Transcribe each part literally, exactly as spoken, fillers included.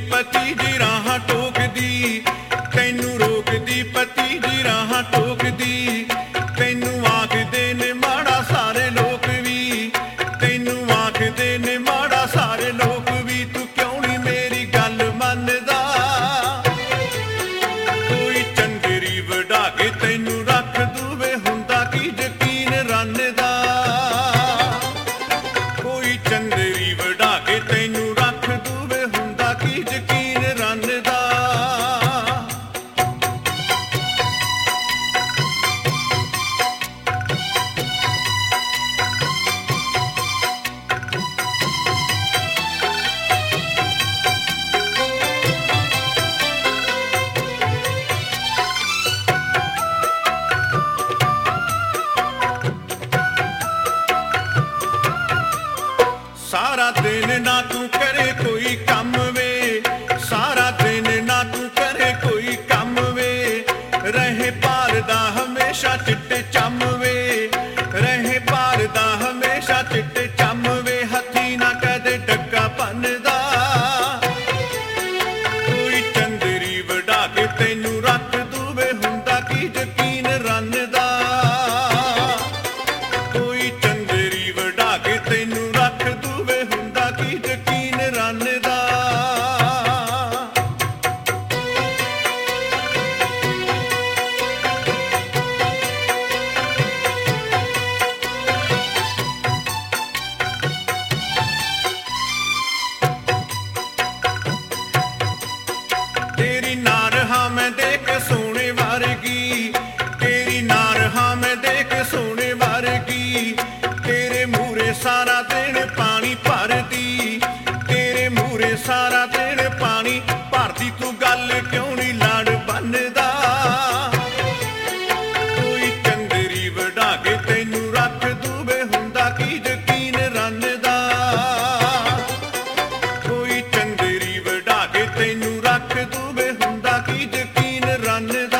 ਭਤੀਜੀ ਰਾਹਾਂ ਟੋਕਦੀ, ਤੈਨੂੰ ਰੋਕਦੀ ਭਤੀਜੀ ਰਾਹਾਂ ਟੋਕਦੀ। ਤੈਨੂੰ ਆਖਦੇ ਨੇ ਮਾੜਾ ਸਾਰੇ ਲੋਕ ਵੀ, ਤੈਨੂੰ ਆਖਦੇ ਨੇ ਮਾੜਾ ਸਾਰੇ ਲੋਕ ਵੀ। ਤੂੰ ਕਿਉਂ ਨੀ ਮੇਰੀ ਗੱਲ ਮੰਨਦਾ, ਕੋਈ ਚੰਦਰੀ ਵਢਾ ਕੇ ਤੈਨੂੰ ਰੱਖ ਦੂਵੇ, ਹੁੰਦਾ ਕੀ ਯਕੀਨ ਰੰਨ ਦਾ। ਕੋਈ ਚੰਦਰੀ ਵਢਾ ਕੇ ਤੈਨੂੰ ਰੱਖ ਦੂਵੇ, ਹੁੰਦਾ ਕੀ ਯਕੀਨ ਰੰਨ ਦਾ। ਸਾਰਾ ਦਿਨ ਨਾ ਤੂੰ ਕਰੇ ਕੋਈ ਕੰਮ ਵੇ, ਸਾਰਾ ਦਿਨ ਨਾ ਤੂੰ ਕਰੇ ਕੋਈ ਕੰਮ ਵੇ। ਰਹੇ ਭਾਲਦਾ ਹਮੇਸ਼ਾ ਚਿੱਟੇ ਚੰਮ ਵੇ, ਰਹੇ ਭਾਲਦਾ ਹਮੇਸ਼ਾ ਚਿੱਟੇ ਚੰਮ ਵੇ। ਹੱਥੀ ਨਾ ਕਦੇ ਡੱਕਾ ਭੰਨਦਾ, ਕੋਈ ਚੰਦਰੀ ਵਢਾ ਕੇ ਤੈਨੂੰ ਰੱਖ ਦੂਵੇ, ਹੁੰਦਾ ਕੀ ਯਕੀਨ ਰੰਨ ਦਾ। ਕੋਈ ਚੰਦਰੀ ਵਢਾ ਕੇ ਤੈਨੂੰ ਰੱਖ ਦੂਵੇ, ਹੁੰਦਾ ਕੀ ਯਕੀਨ ਰੰਨ ਦਾ। ਤੇਰੀ ਨਾਰ ਹਾਂ ਮੈਂ ਦੇਖ ਸੋਹਣੇ ਵਰਗੀ, ਤੇਰੀ ਨਾਰ ਹਾਂ ਮੈਂ ਦੇਖ ਸੋਹਣੇ ਵਰਗੀ। ਤੇਰੇ ਮੂਹਰੇ ਸਾਰਾ ਦਿਨ ਪਾਣੀ ਭਰਦੀ, ਤੇਰੇ ਮੂਹਰੇ ਸਾਰਾ ਦਿਨ ਪਾਣੀ ਭਰਦੀ। ਤੂੰ ਗੱਲ ਕਿਉਂ ਨੀ ਲੜ ਬੰਨਦਾ, ਕੋਈ ਚੰਦਰੀ ਵਢਾ ਕੇ ਤੈਨੂੰ ਰੱਖ ਦੂਵੇ, ਹੁੰਦਾ ਕੀ ਯਕੀਨ ਰੰਨ ਦਾ। ਕੋਈ ਚੰਦਰੀ ਵਢਾ ਕੇ ਤੈਨੂੰ ਰੱਖ ਦੂਵੇ, ਹੁੰਦਾ ਕੀ ਯਕੀਨ ਰੰਨ ਦਾ।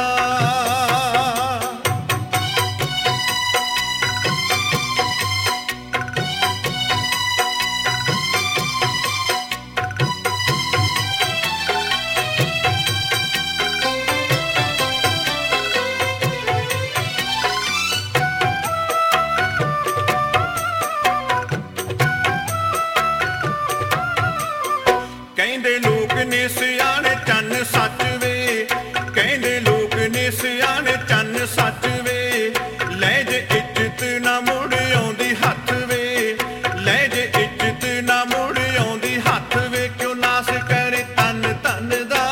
ਕਹਿੰਦੇ ਲੋਕ ਨੇ ਸਿਆਣੇ ਚੰਨ ਸੱਚ ਵੇ, ਕਹਿੰਦੇ ਲੋਕ ਨੇ ਸਿਆਣੇ ਚੰਨ ਸੱਚ ਵੇ। ਲੈ ਜੇ ਇੱਜ਼ਤ ਨਾ ਮੁੜ ਆਉਂਦੀ ਹੱਥ ਵੇ, ਲੈ ਜੇ ਇੱਜ਼ਤ ਨਾ ਮੁੜ ਆਉਂਦੀ ਹੱਥ ਵੇ। ਕਿਉਂ ਨਾਸ ਕਰੇ ਤਨ ਤਨ ਦਾ,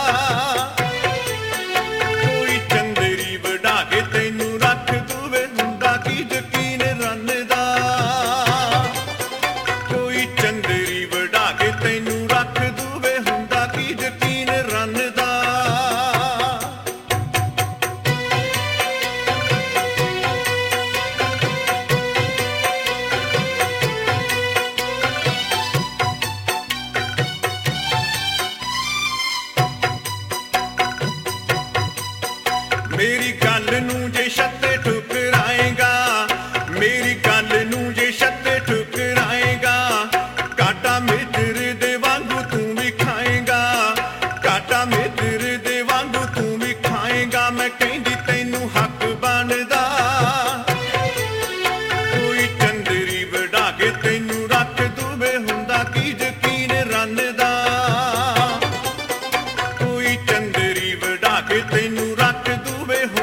ਕੋਈ ਚੰਦਰੀ ਵਢਾ ਕੇ ਤੈਨੂੰ ਰੱਖ ਦੂਵੇ, ਹੁੰਦਾ ਕੀ ਯਕੀਨ ਰੰਨ ਦਾ। ਕੋਈ ਚੰਦਰੀ ਵਢਾ ਕੇ ਤੈਨੂੰ ਰੱਖ ਦੂਵੇ, ਹੁੰਦਾ ਕੀ ਯਕੀਨ ਰੰਨ ਦਾ। ਮੇਰੀ ਗੱਲ ਨੂੰ ਜੇ ਛੱਤੇ ਠੁਕਰਾਏਗਾ, ਮੇਰੀ ਗੱਲ ਨੂੰ ਜੇ ਛੱਤੇ ਠੁਕਰਾਏਗਾ। ਕਾਟਾ ਮਿੱਤਰ ਦੇ ਵਾਂਗੂ ਤੂੰ ਵੀ ਖਾਏਗਾ, ਕਾਟਾ ਮਿੱਤਰ ਦੇ ਵਾਂਗੂ ਤੂੰ ਵੀ ਖਾਏਗਾ। ਮੈਂ ਕਹਿੰਦੀ ਤੈਨੂੰ ਹੱਕ ਬਣਦਾ, ਕੋਈ ਚੰਦਰੀ ਵਢਾ ਕੇ ਤੈਨੂੰ ਰੱਖ ਦੂਵੇ, ਹੁੰਦਾ ਕੀ ਯਕੀਨ ਰੰਨ ਦਾ। ਕੋਈ ਚੰਦਰੀ ਵਢਾ ਕੇ ਤੈਨੂੰ ਰੱਖ ਦੂਵੇ,